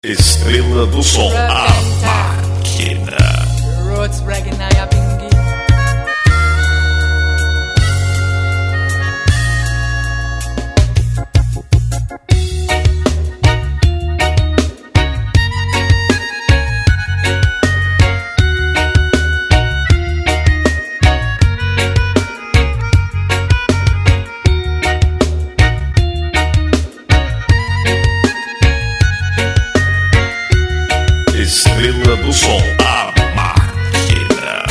Estrela do Som, a máquina. Roots reggae na ya bingi. Estrela do Som, a máquina.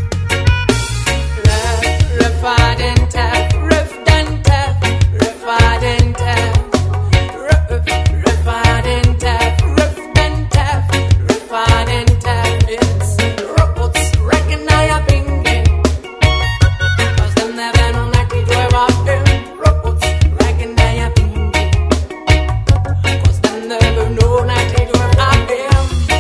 Refined and tap, riffed and tap, refined and tap, refined and tap, riffed and tap, refined and tap. It's roots reggae na ya bingi. 'Cause them never know like we do about them. Roots reggae na ya bingi. 'Cause them never know like we do about them.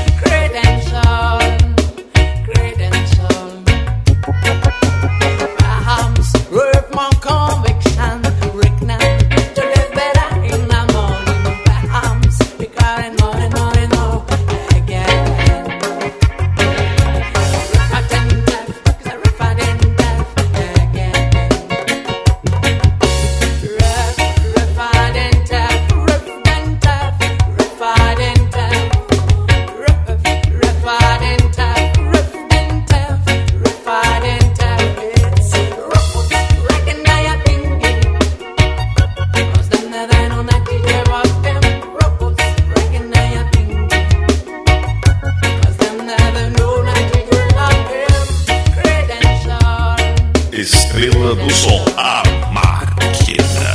Estrela do Som, a máquina.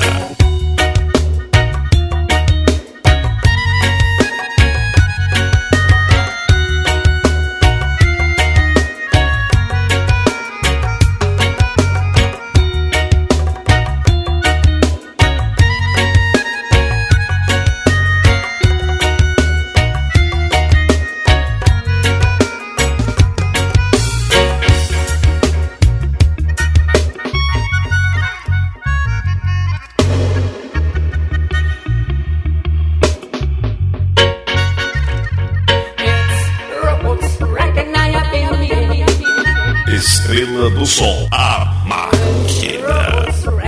Estrela do Som, a máquina.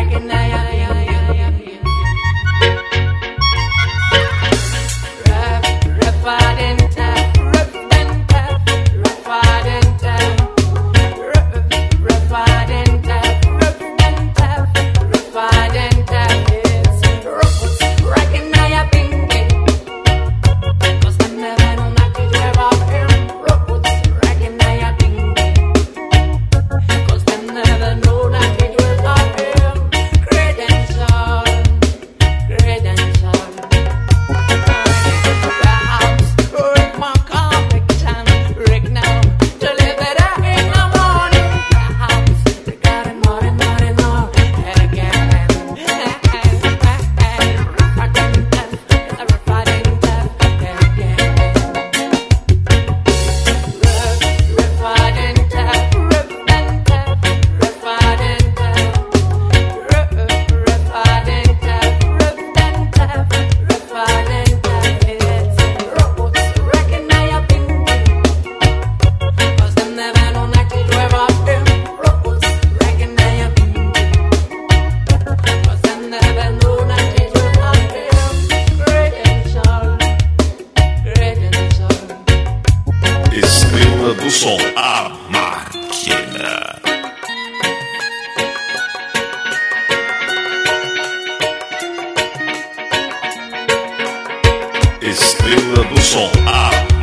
Estrela do Som, a máquina. Estrela do Som, a